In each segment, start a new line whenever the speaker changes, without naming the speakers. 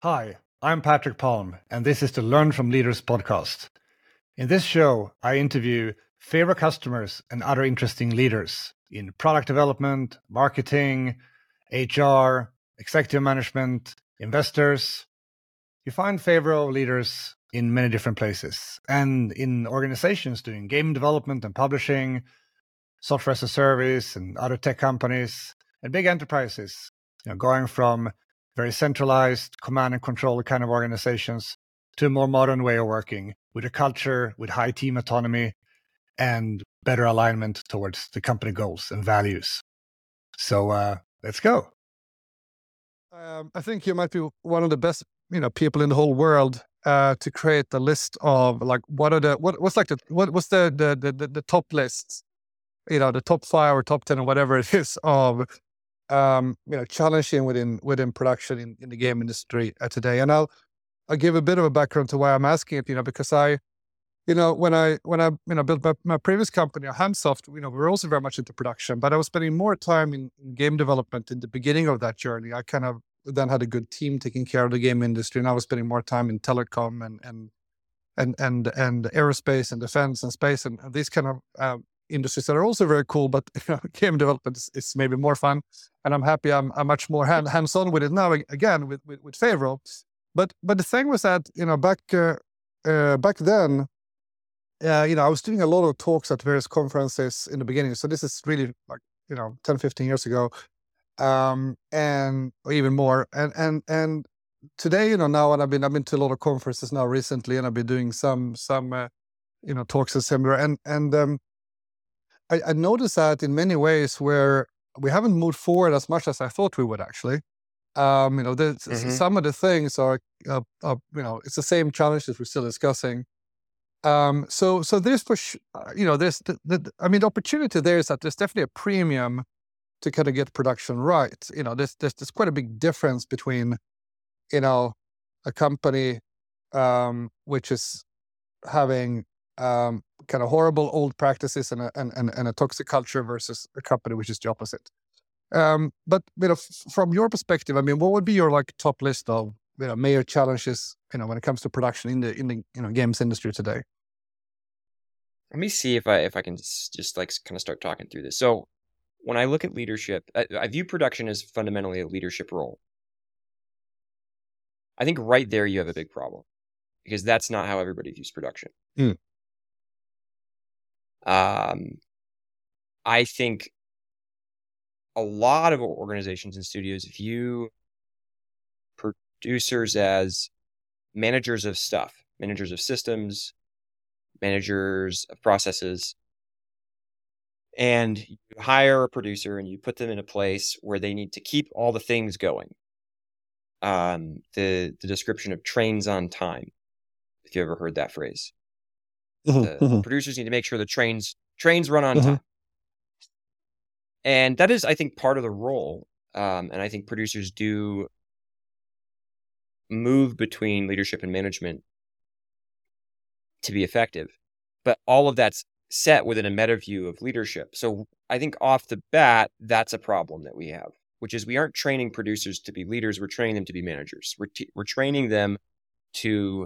Hi, I'm Patrick Palm, and this is the Learn from Leaders podcast. In this show, I interview favorite customers and other interesting leaders in product development, marketing, HR, executive management, investors. You find favorite leaders in many different places and in organizations doing game development and publishing, software as a service and other tech companies, and big enterprises, going from very centralized command and control kind of organizations to a more modern way of working with a culture with high team autonomy and better alignment towards the company goals and values. So let's go.
I think you might be one of the best, people in the whole world to create a list of like what's the top lists, the top 5 or top 10 or whatever it is of challenging within production in the game industry today. And I'll give a bit of a background to why I'm asking it, because when I built my previous company, Handsoft, we were also very much into production, but I was spending more time in game development in the beginning of that journey. I kind of then had a good team taking care of the game industry, and I was spending more time in telecom and aerospace and defense and space and these kind of industries that are also very cool, but game development is maybe more fun. And I'm happy I'm much more hands-on with it now again with Favro. But the thing was that back then, I was doing a lot of talks at various conferences in the beginning. So this is really like 10, 15 years ago, and or even more. And today, now, and I've been to a lot of conferences now recently, and I've been doing some talks and similar. And I noticed that in many ways where we haven't moved forward as much as I thought we would actually. Some of the things are, it's the same challenges we're still discussing. So there's the opportunity there is that there's definitely a premium to kind of get production right. There's quite a big difference between, a company, which is having, kind of horrible old practices and a toxic culture versus a company which is the opposite. But from your perspective, what would be your top list of major challenges when it comes to production in the games industry today?
Let me see if I can just kind of start talking through this. So when I look at leadership, I view production as fundamentally a leadership role. I think right there you have a big problem, because that's not how everybody views production. I think a lot of organizations and studios view producers as managers of stuff, managers of systems, managers of processes. And you hire a producer and you put them in a place where they need to keep all the things going. The description of trains on time, if you ever heard that phrase. The producers need to make sure the trains run on time. And that is, I think, part of the role. And I think producers do move between leadership and management to be effective. But all of that's set within a meta view of leadership. So I think off the bat, that's a problem that we have, which is we aren't training producers to be leaders. We're training them to be managers. We're training them to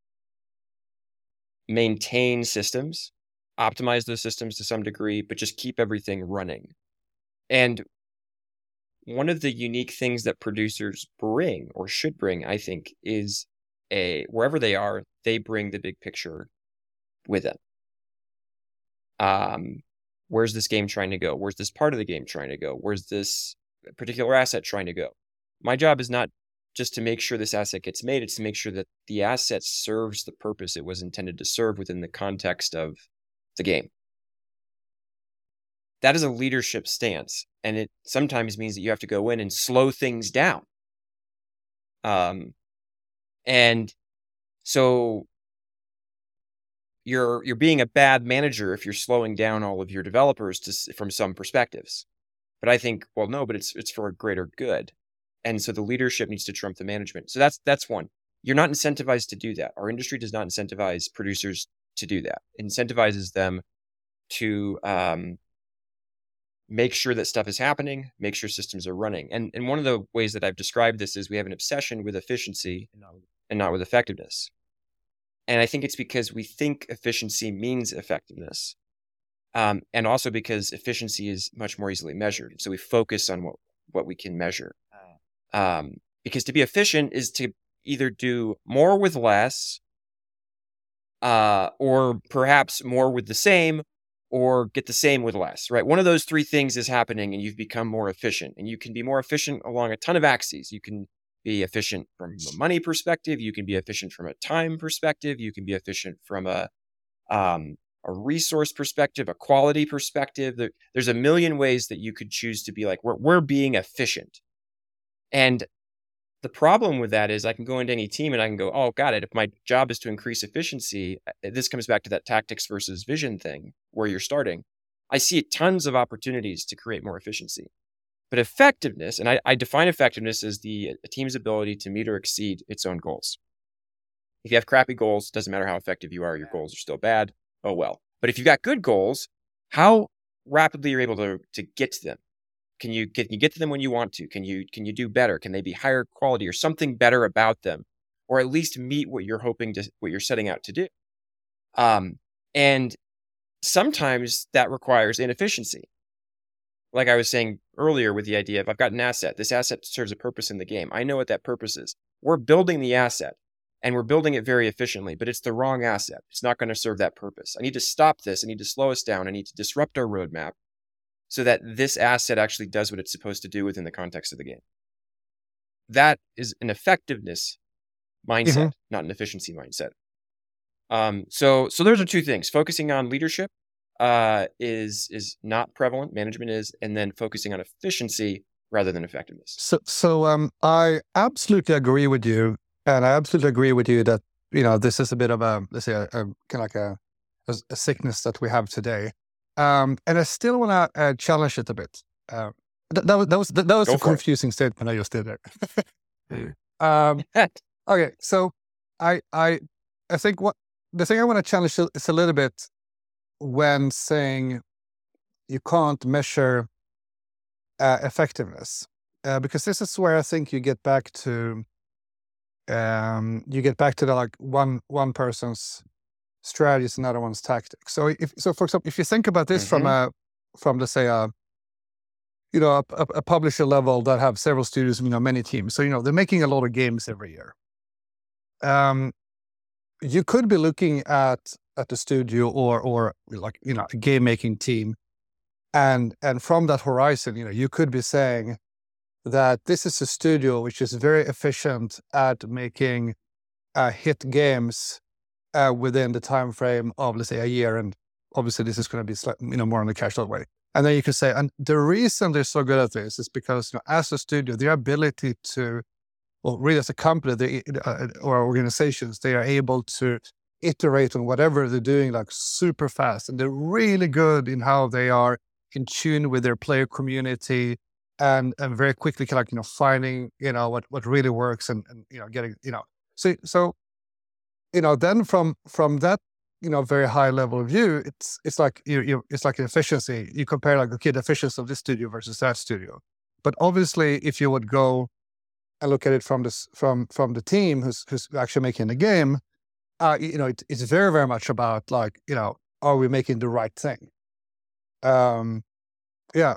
maintain systems, optimize those systems to some degree, but just keep everything running. And one of the unique things that producers bring, or should bring, I think, is wherever they are, they bring the big picture with them. Where's this game trying to go? Where's this part of the game trying to go? Where's this particular asset trying to go? My job is not just to make sure this asset gets made. It's to make sure that the asset serves the purpose it was intended to serve within the context of the game. That is a leadership stance. And it sometimes means that you have to go in and slow things down. And so you're being a bad manager if you're slowing down all of your developers from some perspectives. But I think, well, no, but it's for a greater good. And so the leadership needs to trump the management. So that's one. You're not incentivized to do that. Our industry does not incentivize producers to do that. It incentivizes them to make sure that stuff is happening, make sure systems are running. And one of the ways that I've described this is we have an obsession with efficiency and not with effectiveness. And I think it's because we think efficiency means effectiveness. And also because efficiency is much more easily measured. So we focus on what we can measure. Because to be efficient is to either do more with less, or perhaps more with the same, or get the same with less, right? One of those three things is happening and you've become more efficient. And you can be more efficient along a ton of axes. You can be efficient from a money perspective. You can be efficient from a time perspective. You can be efficient from a resource perspective, a quality perspective. There's a million ways that you could choose to be like, we're being efficient. And the problem with that is I can go into any team and I can go, oh, got it. If my job is to increase efficiency, this comes back to that tactics versus vision thing where you're starting. I see tons of opportunities to create more efficiency. But effectiveness, and I define effectiveness as a team's ability to meet or exceed its own goals. If you have crappy goals, it doesn't matter how effective you are, your goals are still bad. Oh, well. But if you've got good goals, how rapidly you're able to get to them? Can you get to them when you want to? Can you do better? Can they be higher quality or something better about them, or at least meet what you're setting out to do? And sometimes that requires inefficiency. Like I was saying earlier with the idea of I've got an asset. This asset serves a purpose in the game. I know what that purpose is. We're building the asset and we're building it very efficiently, but it's the wrong asset. It's not going to serve that purpose. I need to stop this. I need to slow us down. I need to disrupt our roadmap so that this asset actually does what it's supposed to do within the context of the game. That is an effectiveness mindset, not an efficiency mindset. So those are two things. Focusing on leadership is not prevalent. Management is, and then focusing on efficiency rather than effectiveness.
So I absolutely agree with you, and I absolutely agree with you that this is a bit of let's say a kind of like a sickness that we have today. And I still want to challenge it a bit. That was a confusing statement I just did there. Okay, so I think the thing I want to challenge is a little bit when saying you can't measure effectiveness, because this is where I think you get back to the like one person's strategies, another one's tactics. So for example, if you think about this from let's say a publisher level that have several studios, many teams. So they're making a lot of games every year. You could be looking at the studio or like a game making team, and from that horizon, you could be saying that this is a studio which is very efficient at making hit games within the time frame of, let's say, a year, and obviously this is going to be slightly, more on the casual way. And then you can say, and the reason they're so good at this is because as a studio, their ability to, well, really as a company or organizations, they are able to iterate on whatever they're doing like super fast, and they're really good in how they are in tune with their player community and very quickly finding what really works and getting so then from that very high level view, it's like it's like efficiency. You compare like the efficiency of this studio versus that studio. But obviously, if you would go and look at it from the team who's actually making the game, it's very, very much about like are we making the right thing? Yeah.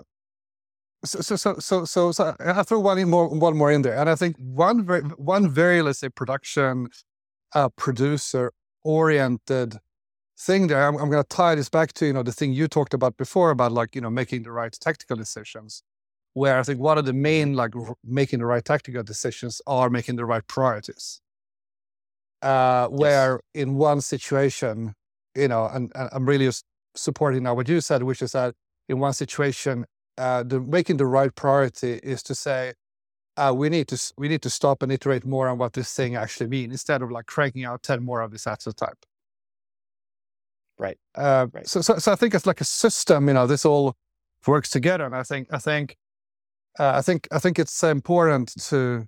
So I throw one more in there, and I think one very let's say production producer oriented thing there. I'm going to tie this back to the thing you talked about before about like making the right tactical decisions, where I think one of the main like making the right tactical decisions are making the right priorities. Where in one situation, and I'm really just supporting now what you said, which is that in one situation, making the right priority is to say, we need to stop and iterate more on what this thing actually means instead of like cranking out 10 more of this asset type.
Right.
Right. So I think it's like a system. This all works together, and I think it's important to.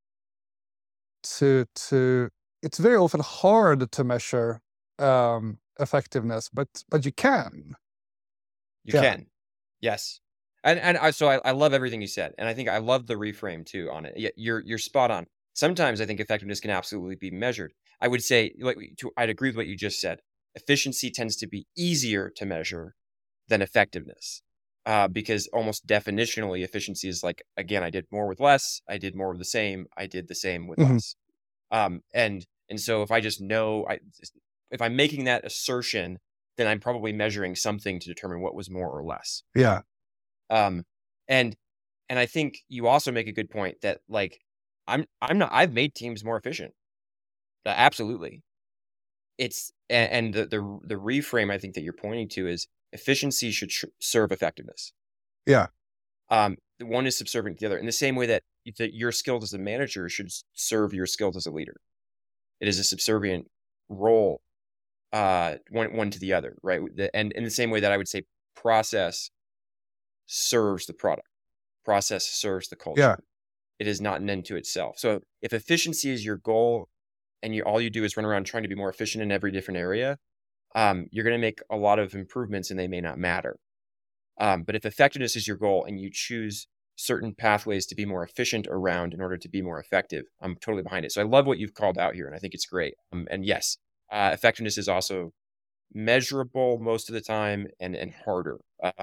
It's very often hard to measure effectiveness, but you can.
You can, yes. I love everything you said, and I think I love the reframe too on it. You're spot on. Sometimes I think effectiveness can absolutely be measured. I would say, I'd agree with what you just said. Efficiency tends to be easier to measure than effectiveness, because almost definitionally, efficiency is like, again, I did more with less, I did more of the same, I did the same with less. And so if I just know, if I'm making that assertion, then I'm probably measuring something to determine what was more or less.
Yeah.
And I think you also make a good point that like, I've made teams more efficient. Absolutely. It's, and the reframe I think that you're pointing to is efficiency should serve effectiveness.
Yeah.
One is subservient to the other in the same way that your skills as a manager should serve your skills as a leader. It is a subservient role, one to the other, right? And in the same way that I would say process serves the product, process serves the culture.
Yeah.
It is not an end to itself. So if efficiency is your goal and all you do is run around trying to be more efficient in every different area, you're going to make a lot of improvements and they may not matter. But if effectiveness is your goal and you choose certain pathways to be more efficient around in order to be more effective, I'm totally behind it. So I love what you've called out here, and I think it's great. And yes, effectiveness is also measurable most of the time and harder,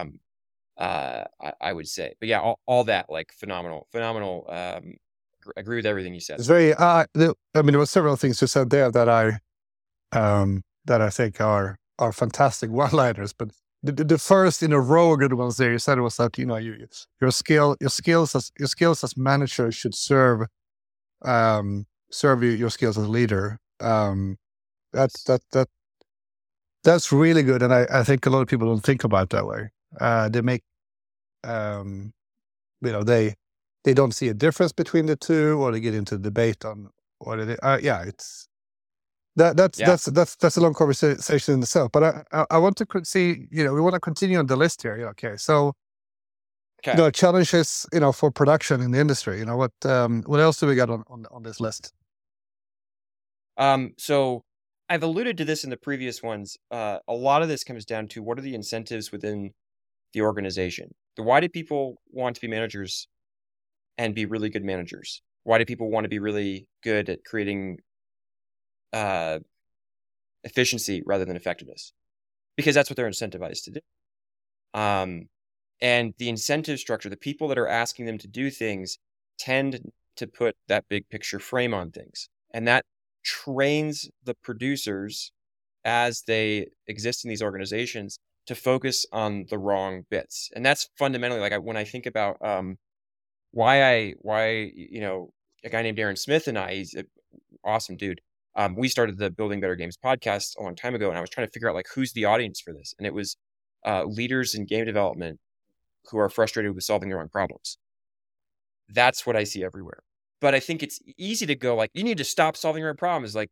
I would say. But yeah, all that, like phenomenal. Agree with everything you said.
It's very, there were several things you said there that I think are fantastic one-liners, but the first in a row good ones there you said was that, your skills as manager should serve your skills as a leader. That's really good, and I think a lot of people don't think about it that way. They make they don't see a difference between the two, or they get into debate on what it is. It's that's a long conversation in itself. But I want to see, we want to continue on the list here. Okay, so challenges, for production in the industry. What else do we got on this list?
So I've alluded to this in the previous ones. A lot of this comes down to what are the incentives within the organization. Why do people want to be managers and be really good managers? Why do people want to be really good at creating efficiency rather than effectiveness? Because that's what they're incentivized to do. And the incentive structure, the people that are asking them to do things tend to put that big picture frame on things. And that trains the producers as they exist in these organizations to focus on the wrong bits. And that's fundamentally, like, when I think about why a guy named Aaron Smith and he's an awesome dude. We started the Building Better Games podcast a long time ago, and I was trying to figure out like who's the audience for this. And it was leaders in game development who are frustrated with solving their own problems. That's what I see everywhere. But I think it's easy to go like, you need to stop solving your own problems. Like,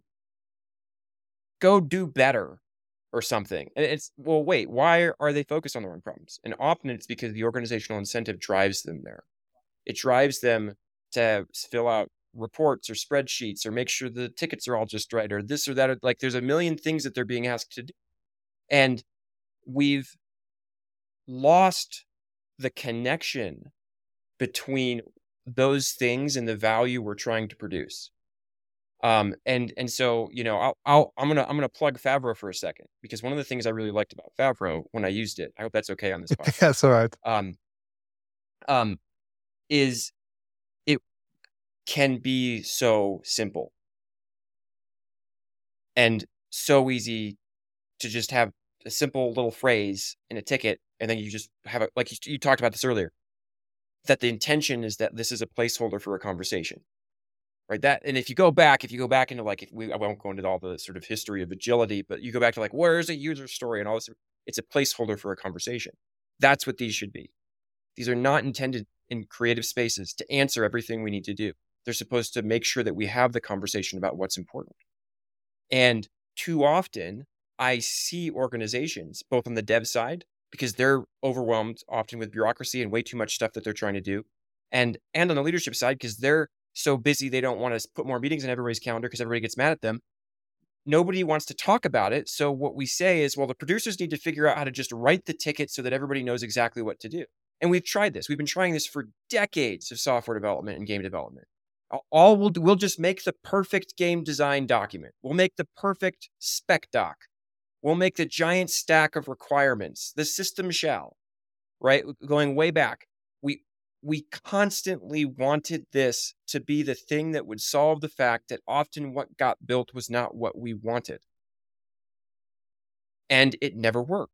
go do better or something. And it's, well, wait, why are they focused on their own problems? And often it's because the organizational incentive drives them there. It drives them to fill out reports or spreadsheets or make sure the tickets are all just right or this or that. Like, there's a million things that they're being asked to do. And we've lost the connection between those things and the value we're trying to produce. And so, I'm gonna plug Favreau for a second, because one of the things I really liked about Favreau when I used it, I hope that's okay on this podcast.
That's all right.
Is it can be so simple and so easy to just have a simple little phrase in a ticket, and then you just have it, like you talked about this earlier, that the intention is that this is a placeholder for a conversation, right? That, and if you go back into like, I won't go into all the sort of history of agility, but you go back to like, where's a user story and all this, it's a placeholder for a conversation. That's what these should be. These are not intended in creative spaces to answer everything we need to do. They're supposed to make sure that we have the conversation about what's important. And too often I see organizations, both on the dev side, because they're overwhelmed often with bureaucracy and way too much stuff that they're trying to do. And on the leadership side, because they're so busy, they don't want to put more meetings in everybody's calendar because everybody gets mad at them. Nobody wants to talk about it. So what we say is, well, the producers need to figure out how to just write the ticket so that everybody knows exactly what to do. And we've tried this. We've been trying this for decades of software development and game development. All we'll just make the perfect game design document. We'll make the perfect spec doc. We'll make the giant stack of requirements, the system shell, right? Going way back. We constantly wanted this to be the thing that would solve the fact that often what got built was not what we wanted. And it never worked.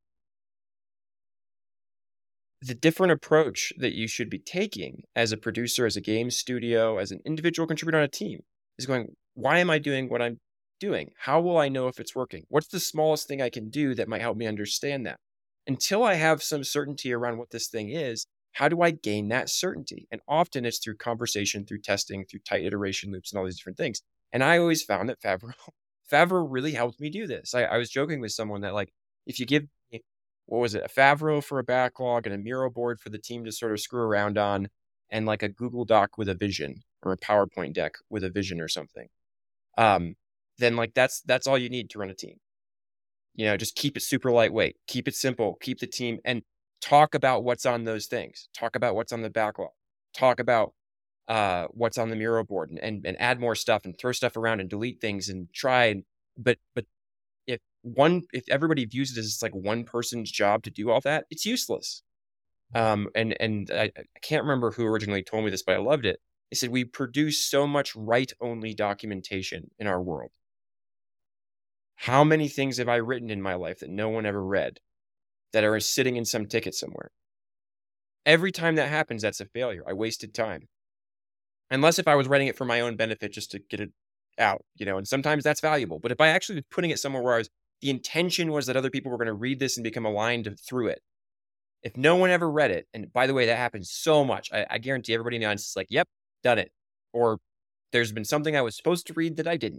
The different approach that you should be taking as a producer, as a game studio, as an individual contributor on a team is going, why am I doing what I'm doing? How will I know if it's working? What's the smallest thing I can do that might help me understand that? Until I have some certainty around what this thing is, how do I gain that certainty? And often it's through conversation, through testing, through tight iteration loops and all these different things. And I always found that Favreau really helped me do this. I was joking with someone that, like, if you give me, what was it, a Favreau for a backlog and a Miro board for the team to sort of screw around on, and like a Google Doc with a vision or a PowerPoint deck with a vision or something, then like that's all you need to run a team. Just keep it super lightweight, keep it simple, keep the team, and talk about what's on those things. Talk about what's on the backlog. Talk about what's on the Miro board, and add more stuff and throw stuff around and delete things and try. But if everybody views it as like one person's job to do all that, it's useless. And I can't remember who originally told me this, but I loved it. They said, we produce so much write-only documentation in our world. How many things have I written in my life that no one ever read, that are sitting in some ticket somewhere? Every time that happens, that's a failure. I wasted time. Unless if I was writing it for my own benefit just to get it out, and sometimes that's valuable. But if I actually was putting it somewhere where the intention was that other people were going to read this and become aligned through it, if no one ever read it, and by the way, that happens so much, I guarantee everybody in the audience is like, yep, done it. Or there's been something I was supposed to read that I didn't.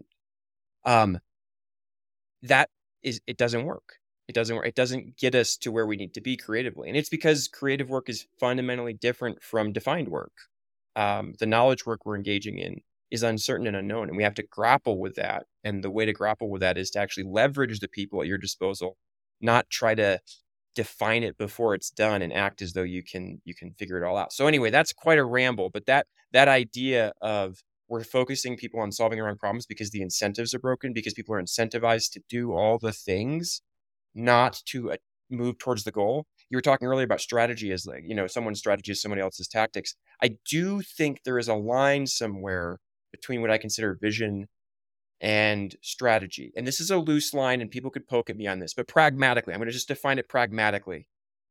It doesn't work. It doesn't work. It doesn't get us to where we need to be creatively. And it's because creative work is fundamentally different from defined work. The knowledge work we're engaging in is uncertain and unknown, and we have to grapple with that. And the way to grapple with that is to actually leverage the people at your disposal, not try to define it before it's done and act as though you can figure it all out. So anyway, that's quite a ramble, but that idea of we're focusing people on solving their own problems because the incentives are broken, because people are incentivized to do all the things, not to move towards the goal. You were talking earlier about strategy as like, someone's strategy is somebody else's tactics. I do think there is a line somewhere between what I consider vision and strategy. And this is a loose line and people could poke at me on this, but pragmatically, I'm going to just define it pragmatically.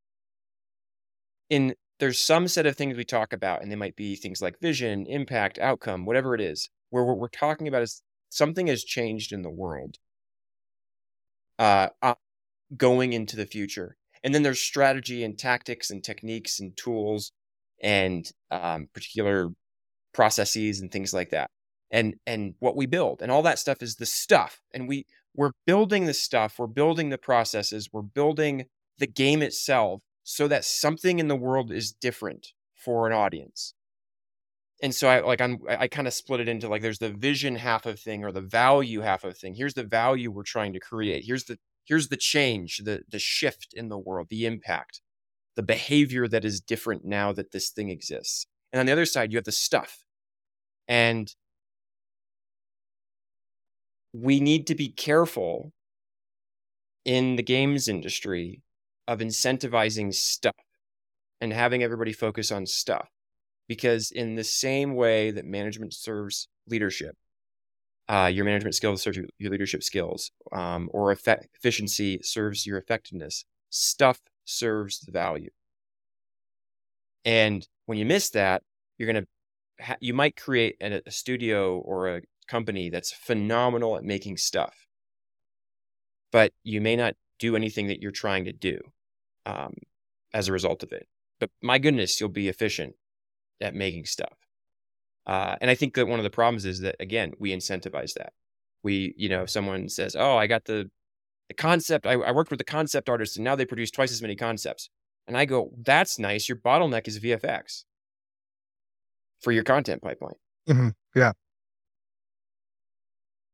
There's some set of things we talk about, and they might be things like vision, impact, outcome, whatever it is, where what we're talking about is something has changed in the world going into the future. And then there's strategy and tactics and techniques and tools and particular processes and things like that. And what we build and all that stuff is the stuff. And we're building the stuff, we're building the processes, we're building the game itself so that something in the world is different for an audience. And so I kind of split it into like, there's the vision half of thing or the value half of thing. Here's the value we're trying to create. Here's the change, the shift in the world, the impact, the behavior that is different now that this thing exists. And on the other side, you have the stuff. And we need to be careful in the games industry of incentivizing stuff and having everybody focus on stuff. Because in the same way that management serves leadership, your management skills serve your leadership skills, or efficiency serves your effectiveness, stuff serves the value. And when you miss that, you might create a studio or a company that's phenomenal at making stuff, but you may not do anything that you're trying to do as a result of it. But my goodness, you'll be efficient at making stuff. And I think that one of the problems is that, again, we incentivize that. If someone says, oh, I got the concept, I worked with the concept artist and now they produce twice as many concepts. And I go, that's nice. Your bottleneck is VFX for your content pipeline.
Mm-hmm. Yeah.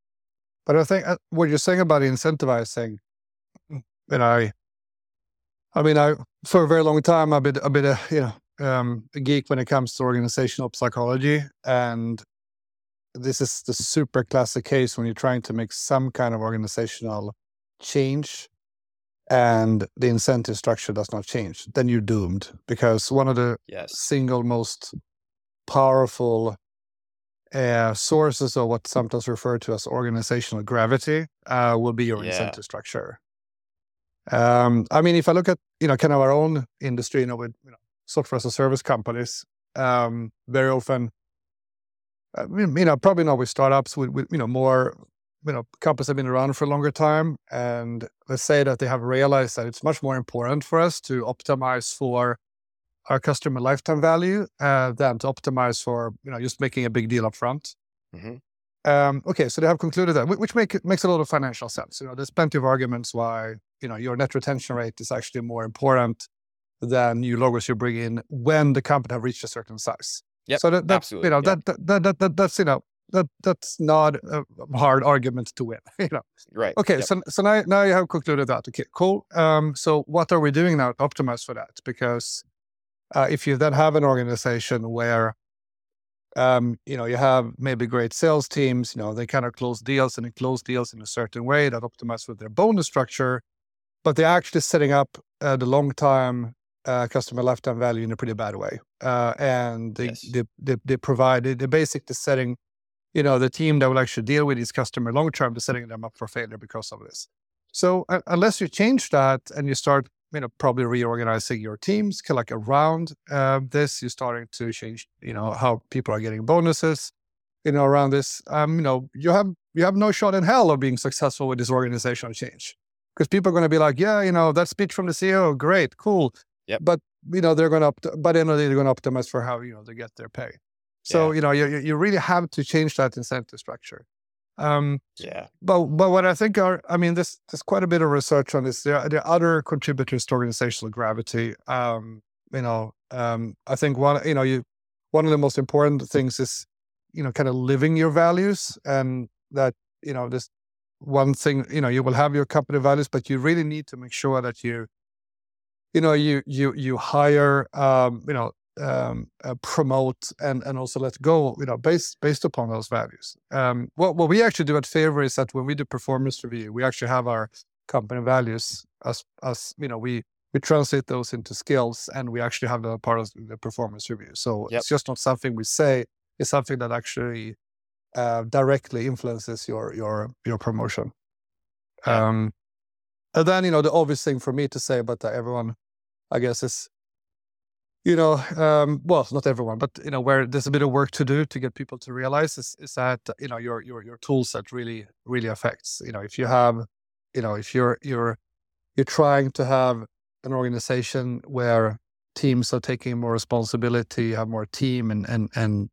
But I think what you're saying about incentivizing, I mean, for a very long time, I've been a geek when it comes to organizational psychology, and this is the super classic case when you're trying to make some kind of organizational change and the incentive structure does not change. Then you're doomed, because one of the single most powerful sources of what sometimes referred to as organizational gravity will be your incentive structure. I mean, if I look at kind of our own industry, with software as a service companies, very often, probably not with startups, with more companies have been around for a longer time, and let's say that they have realized that it's much more important for us to optimize for our customer lifetime value than to optimize for just making a big deal up front. Okay, so they have concluded that, which makes a lot of financial sense. There's plenty of arguments why your net retention rate is actually more important than new logos you bring in when the company have reached a certain size.
Yep,
so that's
absolutely.
that's not a hard argument to win.
Right.
Okay, yep. So now you have concluded that. Okay, cool. So what are we doing now to optimize for that? Because if you then have an organization where you have maybe great sales teams, they kind of close deals and they close deals in a certain way that optimize with their bonus structure, but they're actually setting up the long-time customer lifetime value in a pretty bad way. And they're basically setting, the team that will actually deal with these customers long-term, they're setting them up for failure because of this. So unless you change that and you start, probably reorganizing your teams like around this, you're starting to change, how people are getting bonuses, around this, you have no shot in hell of being successful with this organizational change. Because people are going to be like, that speech from the CEO, great, cool.
Yep.
But, they're going to, by the end of the day, they're going to optimize for how, they get their pay. So, you really have to change that incentive structure. But what I think there's quite a bit of research on this. There are other contributors to organizational gravity. I think one of the most important things is, kind of living your values, and that, this one thing, you will have your company values, but you really need to make sure that you hire, promote and also let go, based upon those values. What we actually do at Favor is that when we do performance review, we actually have our company values as we translate those into skills, and we actually have them part of the performance review. So It's just not something we say; it's something that actually directly influences your promotion. And then the obvious thing for me to say about that, everyone, I guess, is well, not everyone, but where there's a bit of work to do to get people to realize is that your tool set really affects. If you have, if you're trying to have an organization where teams are taking more responsibility, you have more team and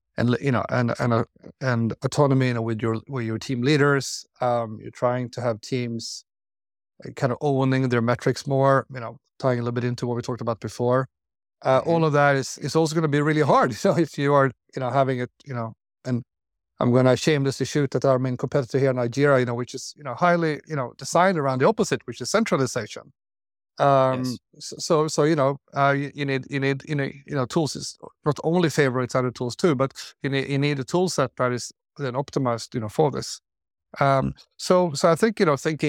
autonomy, with your team leaders. You're trying to have teams kind of owning their metrics more. Tying a little bit into what we talked about before. All of that is also going to be really hard. So if you are, having it, and I'm going to shamelessly shoot at our main competitor here in Nigeria, which is, highly, designed around the opposite, which is centralization. So you need tools. Is not only Favor, it's other tools too, but you need a tool set that is then optimized, for this. So I think,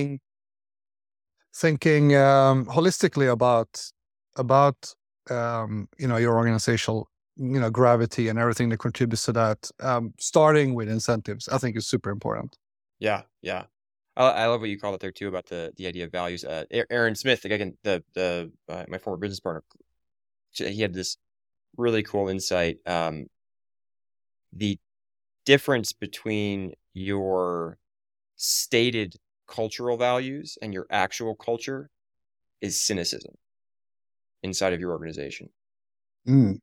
thinking holistically about your organizational, gravity and everything that contributes to that, starting with incentives, I think is super important.
Yeah. I love what you called it there too about the idea of values. Aaron Smith, again, my former business partner, he had this really cool insight. The difference between your stated cultural values and your actual culture is cynicism inside of your organization. And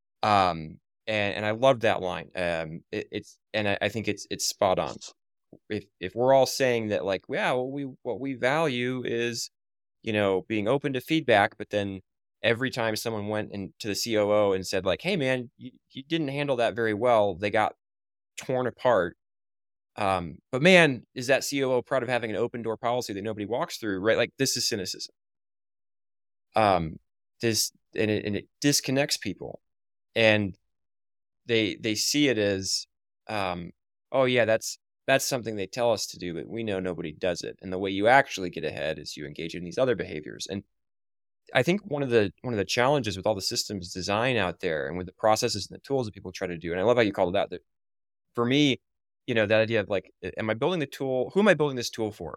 I love that line. I think it's spot on. If we're all saying that, like, what we value is, being open to feedback, but then every time someone went into the COO and said, like, hey man, you didn't handle that very well, they got torn apart. But man, is that COO proud of having an open door policy that nobody walks through, right? Like, this is cynicism. it disconnects people, and they see it as, oh yeah, that's something they tell us to do, but we know nobody does it. And the way you actually get ahead is you engage in these other behaviors. And I think one of the challenges with all the systems design out there and with the processes and the tools that people try to do, and I love how you called it out, that for me, that idea of like, am I building the tool? Who am I building this tool for?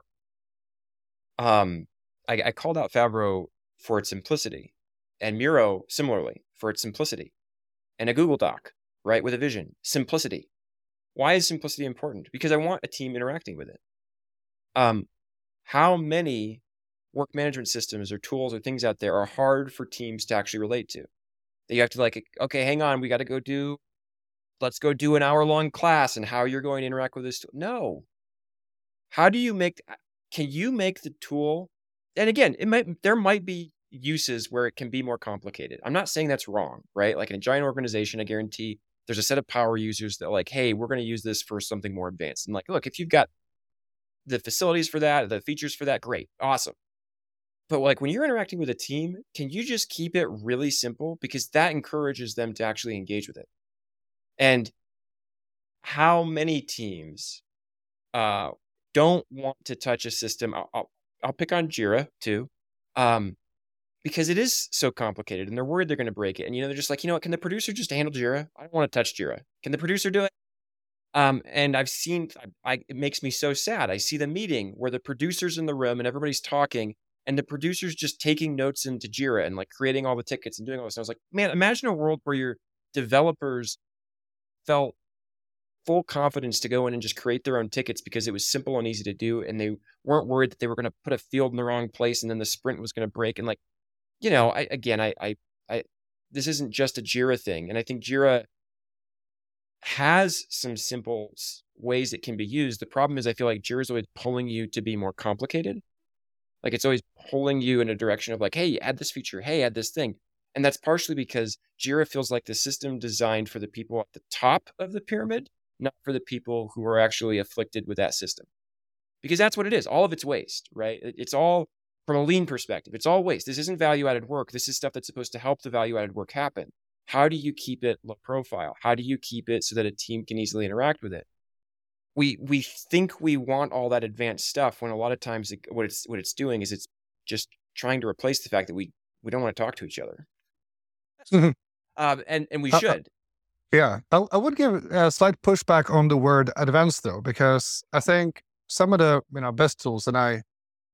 I called out Favreau for its simplicity, and Miro similarly for its simplicity, and a Google Doc, right, with a vision, simplicity. Why is simplicity important? Because I want a team interacting with it. How many work management systems or tools or things out there are hard for teams to actually relate to? That you have to like, okay, hang on, let's go do an hour-long class and how you're going to interact with this tool. No. Can you make the tool? And again, there might be uses where it can be more complicated. I'm not saying that's wrong, right? Like in a giant organization, I guarantee there's a set of power users that are like, hey, we're going to use this for something more advanced. And like, look, if you've got the facilities for that, the features for that, great, awesome. But like when you're interacting with a team, can you just keep it really simple? Because that encourages them to actually engage with it. And how many teams don't want to touch a system? I'll pick on Jira too, because it is so complicated, and they're worried they're going to break it. And they're just like, what? Can the producer just handle Jira? I don't want to touch Jira. Can the producer do it? And I've seen, it makes me so sad. I see the meeting where the producer's in the room and everybody's talking, and the producer's just taking notes into Jira and like creating all the tickets and doing all this. And I was like, man, imagine a world where your developers felt full confidence to go in and just create their own tickets because it was simple and easy to do, and they weren't worried that they were going to put a field in the wrong place and then the sprint was going to break. And like, this isn't just a Jira thing, and I think Jira has some simple ways it can be used. The problem is I feel like Jira is always pulling you to be more complicated. Like it's always pulling you in a direction of like, hey, add this feature, hey, add this thing. And that's partially because Jira feels like the system designed for the people at the top of the pyramid, not for the people who are actually afflicted with that system. Because that's what it is. All of it's waste, right? It's all, from a lean perspective, it's all waste. This isn't value-added work. This is stuff that's supposed to help the value-added work happen. How do you keep it low profile? How do you keep it so that a team can easily interact with it? We think we want all that advanced stuff when a lot of times what it's doing is it's just trying to replace the fact that we don't want to talk to each other. And we should.
Yeah, I would give a slight pushback on the word advanced though, because I think some of the best tools, and I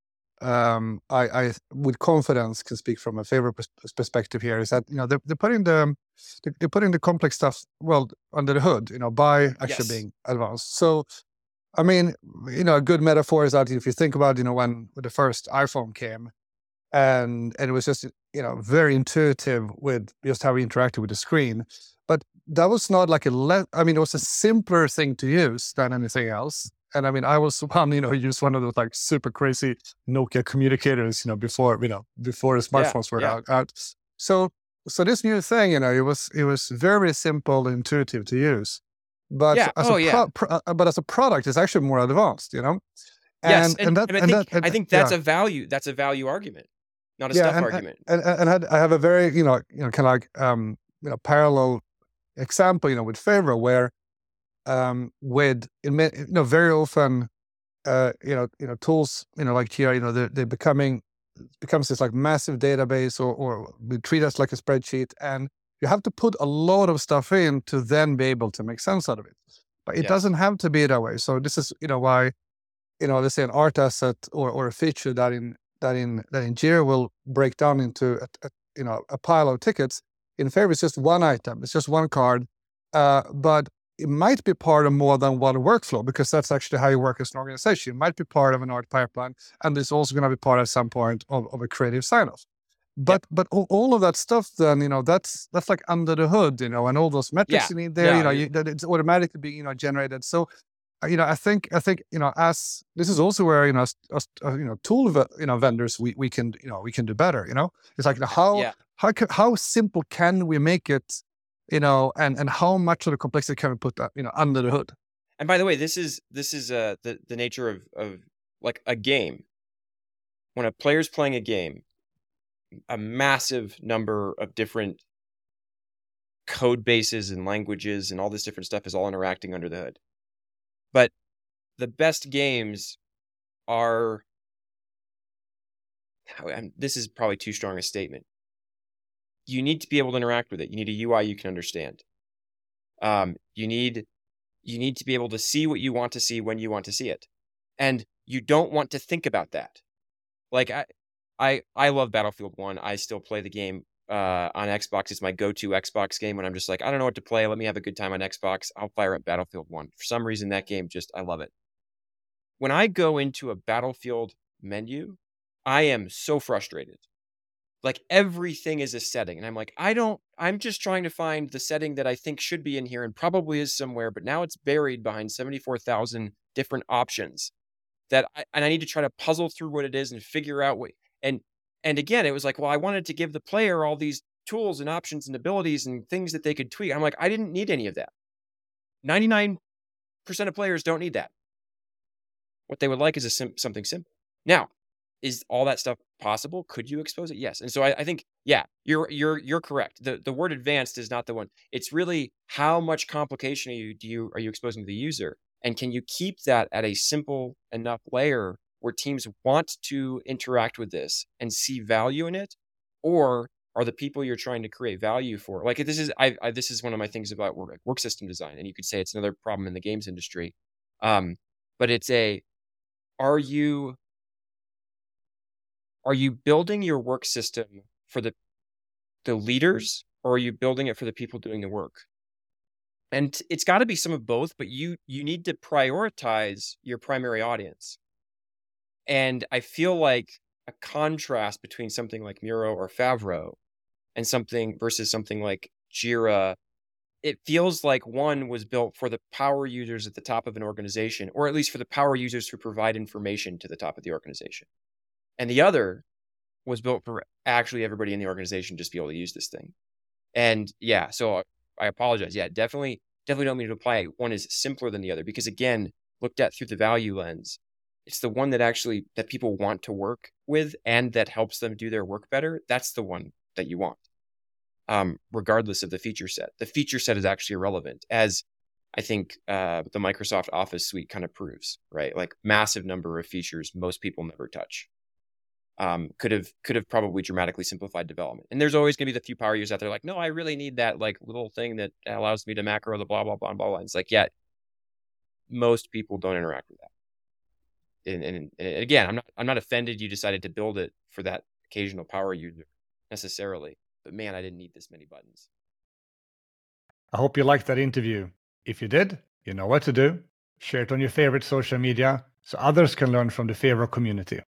with confidence can speak from a favorite perspective here, is that they're putting the complex stuff under the hood, by actually being advanced. So I mean, a good metaphor is that if you think about when the first iPhone came, and it was just very intuitive with just how we interacted with the screen, but that was not like it was a simpler thing to use than anything else. And I mean, I was one, who used one of those like super crazy Nokia communicators, before the smartphones were out. So this new thing, it was very simple, intuitive to use. But but as a product, it's actually more advanced,
Yes, and I think that's a value. That's a value argument, not a stuff argument.
And I have a very kind of parallel example, with Favreau, where very often tools like Jira, they're becomes this like massive database, or we treat us like a spreadsheet, and you have to put a lot of stuff in to then be able to make sense out of it. But it doesn't have to be that way. So this is why let's say an art asset or a feature that in Jira will break down into a pile of tickets. In Favreau, it's just one item, it's just one card, but it might be part of more than one workflow, because that's actually how you work as an organization. It might be part of an art pipeline, and it's also going to be part at some point of a creative sign-off. But all of that stuff, then that's like under the hood, and all those metrics you need there, it's automatically being generated. So I think as this is also where as tool vendors we can do better. It's like how simple can we make it, and how much of the complexity can we put under the hood.
And by the way, this is the nature of like a game. When a player's playing a game, a massive number of different code bases and languages and all this different stuff is all interacting under the hood. But the best games are, this is probably too strong a statement. You need to be able to interact with it. You need a UI you can understand. You need to be able to see what you want to see when you want to see it. And you don't want to think about that. Like I love Battlefield 1. I still play the game on Xbox. It's my go-to Xbox game when I'm just like, I don't know what to play. Let me have a good time on Xbox. I'll fire up Battlefield 1. For some reason, that game I love it. When I go into a Battlefield menu, I am so frustrated. Like everything is a setting. And I'm like, I'm just trying to find the setting that I think should be in here and probably is somewhere, but now it's buried behind 74,000 different options and I need to try to puzzle through what it is and figure out what, and again, it was like, well, I wanted to give the player all these tools and options and abilities and things that they could tweak. I'm like, I didn't need any of that. 99% of players don't need that. What they would like is something simple. Now, is all that stuff possible? Could you expose it? Yes. And so I think, yeah, you're correct. The word advanced is not the one. It's really how much complication are you exposing to the user? And can you keep that at a simple enough layer where teams want to interact with this and see value in it? Or are the people you're trying to create value for? Like this is one of my things about work system design. And you could say it's another problem in the games industry. But it's are you building your work system for the leaders, or are you building it for the people doing the work? And it's got to be some of both, but you need to prioritize your primary audience. And I feel like a contrast between something like Miro or Favreau and something like Jira, it feels like one was built for the power users at the top of an organization, or at least for the power users who provide information to the top of the organization. And the other was built for actually everybody in the organization just be able to use this thing. And yeah, so I apologize. Yeah, definitely don't mean to apply one is simpler than the other, because again, looked at through the value lens, it's the one that people want to work with and that helps them do their work better. That's the one that you want, regardless of the feature set. The feature set is actually irrelevant, as I think the Microsoft Office suite kind of proves, right? Like massive number of features most people never touch. Could have probably dramatically simplified development. And there's always going to be the few power users out there like, no, I really need that like little thing that allows me to macro the blah, blah, blah, blah, blah. And it's like, yeah, most people don't interact with that. And again, I'm not offended you decided to build it for that occasional power user necessarily, but man, I didn't need this many buttons.
I hope you liked that interview. If you did, you know what to do. Share it on your favorite social media so others can learn from the Favreau community.